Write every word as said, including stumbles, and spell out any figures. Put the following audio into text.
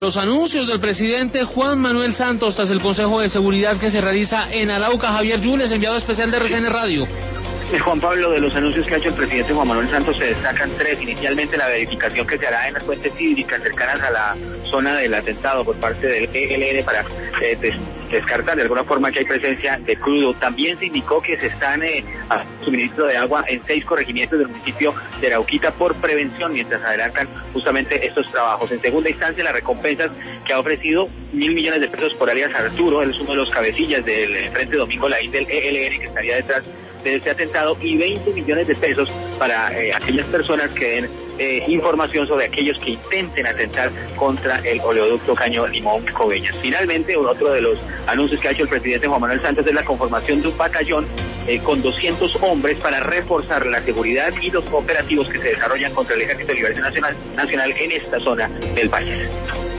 Los anuncios del presidente Juan Manuel Santos tras el Consejo de Seguridad que se realiza en Arauca. Javier Yules, enviado especial de R C N Radio. Juan Pablo, de los anuncios que ha hecho el presidente Juan Manuel Santos se destacan tres. Inicialmente, la verificación que se hará en las fuentes hídricas cercanas a la zona del atentado por parte del E L N para eh, des descartar de alguna forma que hay presencia de crudo. También se indicó que se están eh, a suministro de agua en seis corregimientos del municipio de Arauquita por prevención, mientras adelantan justamente estos trabajos. En segunda instancia, las recompensas que ha ofrecido mil millones de pesos por alias Arturo, él es uno de los cabecillas del Frente Domingo Laín del E L N que estaría detrás de este atentado, y veinte millones de pesos para eh, aquellas personas que den eh, información sobre aquellos que intenten atentar contra el oleoducto Caño Limón Coveñas. Finalmente, otro de los anuncios que ha hecho el presidente Juan Manuel Santos es la conformación de un batallón eh, con doscientos hombres para reforzar la seguridad y los operativos que se desarrollan contra el Ejército de Liberación Nacional, Nacional en esta zona del país.